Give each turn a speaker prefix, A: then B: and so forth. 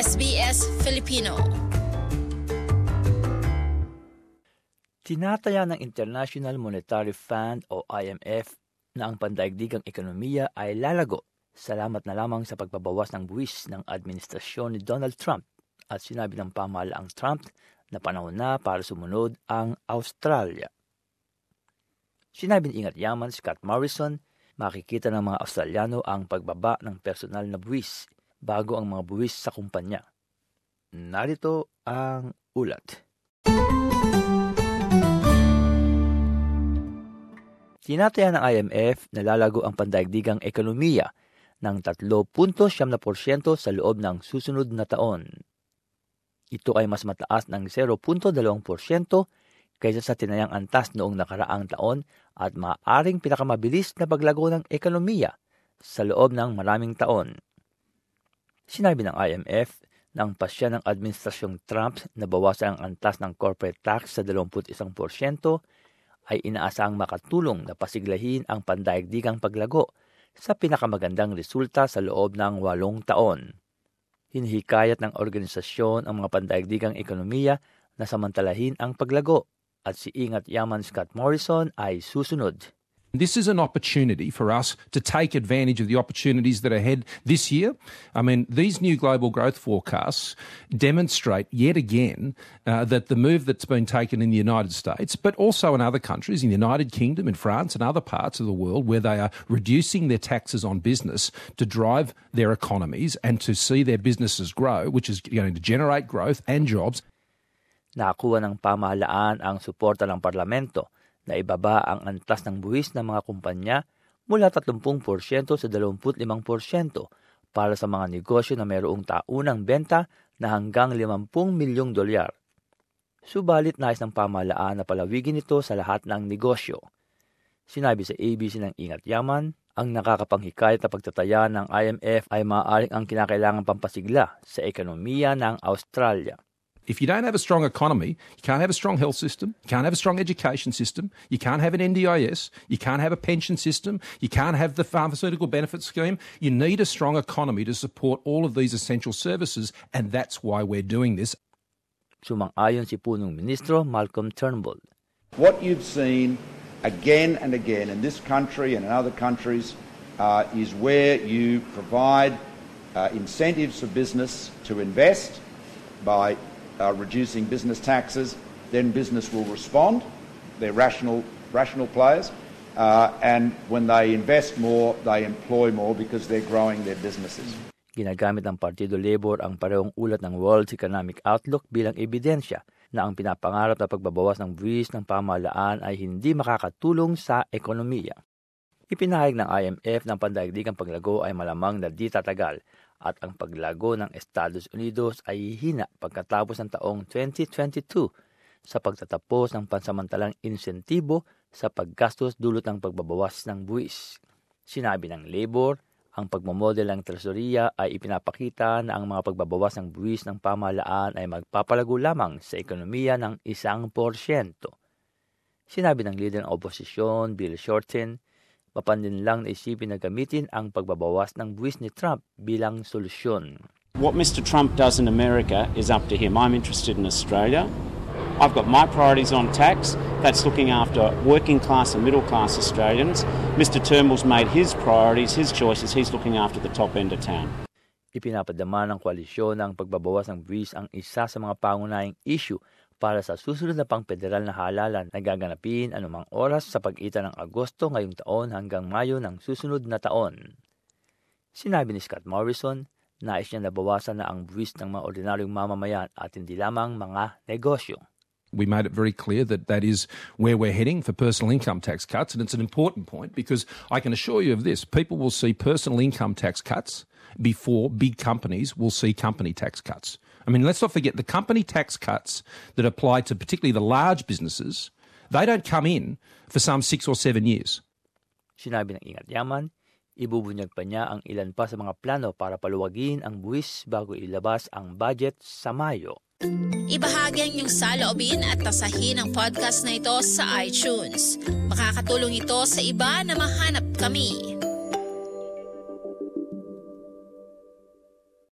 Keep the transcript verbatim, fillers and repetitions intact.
A: S B S Filipino.
B: Tinataya ng International Monetary Fund o I M F na ang pandaigdigang ekonomiya ay lalago salamat na lamang sa pagbabawas ng buwis ng administrasyon ni Donald Trump at sinabi ng pamahalaang Trump na panahon na para sumunod ang Australia. Sinabi ni Ingat Yaman Scott Morrison, makikita ng mga Australiano ang pagbaba ng personal na buwis bago ang mga buwis sa kumpanya. Narito ang ulat. Tinataya ng I M F na lalago ang pandaigdigang ekonomiya ng three point nine porsyento sa loob ng susunod na taon. Ito ay mas mataas ng zero point two porsyento kaysa sa tinayang antas noong nakaraang taon at maaaring pinakamabilis na paglago ng ekonomiya sa loob ng maraming taon. Sinabi ng I M F na ang pasya ng Administrasyong Trump na bawasan ang antas ng corporate tax sa two point one porsyento ay inaasahang makatulong na pasiglahin ang pandaigdigang paglago sa pinakamagandang resulta sa loob ng walong taon. Hinihikayat ng organisasyon ang mga pandaigdigang ekonomiya na samantalahin ang paglago at si Ingat Yaman Scott Morrison ay susunod.
C: This is an opportunity for us to take advantage of the opportunities that are ahead this year. I mean, these new global growth forecasts demonstrate yet again uh, that the move that's been taken in the United States, but also in other countries, in the United Kingdom, in France and other parts of the world, where they are reducing their taxes on business to drive their economies and to see their businesses grow, which is going to generate growth and jobs.
B: Nakakuha ng pamahalaan ang suporta ng parlamento na ibaba ang antas ng buwis ng mga kumpanya mula thirty porsyento sa twenty-five porsyento para sa mga negosyo na mayroong taunang benta na hanggang fifty milyong dolyar. Subalit nais ng pamahalaan na palawigin ito sa lahat ng negosyo. Sinabi sa A B C ng Ingat Yaman, ang nakakapanghikayat na pagtataya ng I M F ay maaaring ang kinakailangang pampasigla sa ekonomiya ng Australia.
C: If you don't have a strong economy, you can't have a strong health system, you can't have a strong education system, you can't have an N D I S, you can't have a pension system, you can't have the pharmaceutical benefit scheme. You need a strong economy to support all of these essential services, and that's why we're doing this.
B: Sumang-ayon si Punong Ministro Malcolm Turnbull.
D: What you've seen again and again in this country and in other countries uh, is where you provide uh, incentives for business to invest by Uh, reducing business taxes, then business will respond. They're rational, rational players, uh, and when they invest more, they employ more because they're growing their businesses.
B: Ginagamit ng Partido Labor ang parehong ulat ng World Economic Outlook bilang ebidensya na ang pinapangarap na pagbabawas ng buwis ng pamahalaan ay hindi makakatulong sa ekonomiya. Ipinahayag ng I M F na ang pandaigdigang paglago ay malamang na di tatagal at ang paglago ng Estados Unidos ay hihina pagkatapos ng taong twenty twenty-two sa pagtatapos ng pansamantalang insentibo sa paggastos dulot ng pagbabawas ng buwis. Sinabi ng Labor, ang pagmamodel ng Tresoria ay ipinapakita na ang mga pagbabawas ng buwis ng pamahalaan ay magpapalago lamang sa ekonomiya ng isang porsyento. Sinabi ng leader ng oposisyon, Bill Shorten, mapandin lang na isipin na gamitin ang pagbabawas ng buwis ni Trump bilang solusyon.
E: What Mister Trump does in America is up to him. I'm interested in Australia. I've got my priorities on tax. That's looking after working class and middle class Australians. Mister Turnbull's made his priorities, his choices. He's looking after the top end of town.
B: Ipinapadama ng koalisyon ng pagbabawas ng buwis ang isa sa mga pangunahing issue para sa susunod na pang-federal na halalan na gaganapin anumang oras sa pagitan ng Agosto ngayong taon hanggang Mayo ng susunod na taon. Sinabi ni Scott Morrison, nais niya nabawasan na ang buwis ng mga ordinaryong mamamayan at hindi lamang mga negosyo.
C: We made it very clear that that is where we're heading for personal income tax cuts, and it's an important point because I can assure you of this, people will see personal income tax cuts before big companies will see company tax cuts. I mean, let's not forget the company tax cuts that apply to particularly the large businesses, they don't come in for some six or seven years.
B: Sinabi ng Ingat Yaman, ibubunyag pa niya ang ilan pa sa mga plano para paluwagin ang buwis bago ilabas ang budget sa Mayo.
A: Ibahagi ang iyong saloobin at tasahin ang podcast na ito sa iTunes. Makakatulong ito sa iba na mahanap kami.